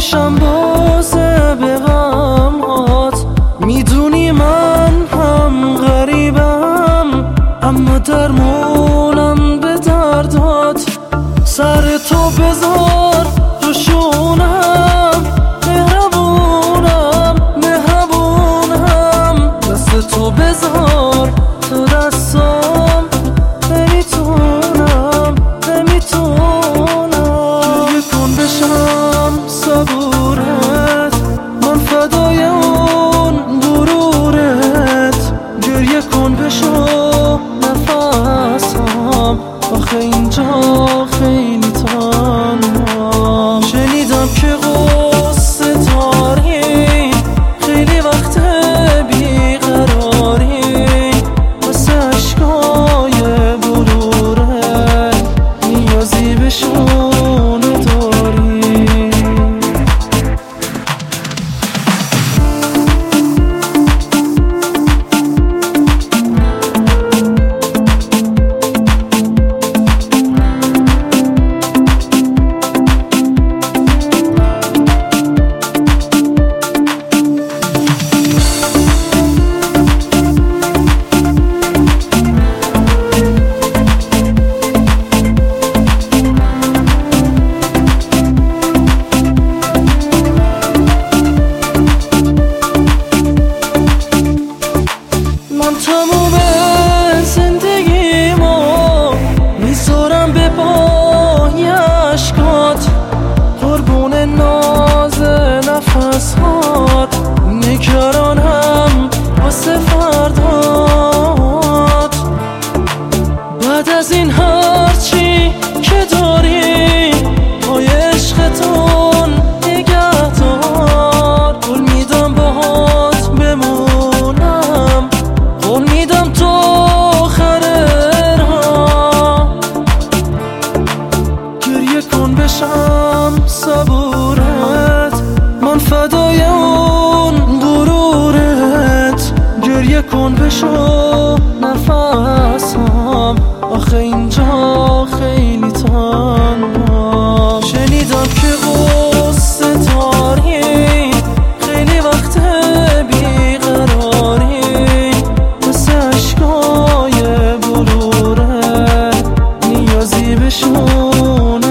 باشم بازه به غمهات. میدونی من هم غریبم، اما درمونم به دردات. سر تو بذار رو شونم، مهربونم مهربونم. دست تو بذار تو دستم، نمیتونم گریه کن بشم صبورت، من فدای اون غرورت. گریه کن بشو نفسم، آخه اینجا خیلی تنهام. شنیدم که قصه داری، خیلی وقت بیقراری. واسه عشقای بلورت نیازی بهشون داری. من تموم زندگیمو میذارم به پای عشقات، قربون ناز نفسات. نگرانم واسه فردات، بعد از این هرچی که داری پای عشقتون نگهدار. قول میدم باهات بمونم، قول میدم تو آخر راه. گریه کن بشم صبورت، من فدای اون غرورت. گریه کن بشو نفسم، آخه اینجا خیلی تنهام. شنیدم که قصه داری، خیلی وقت بیقراری. واسه عشقای بلورت نیازی بهشون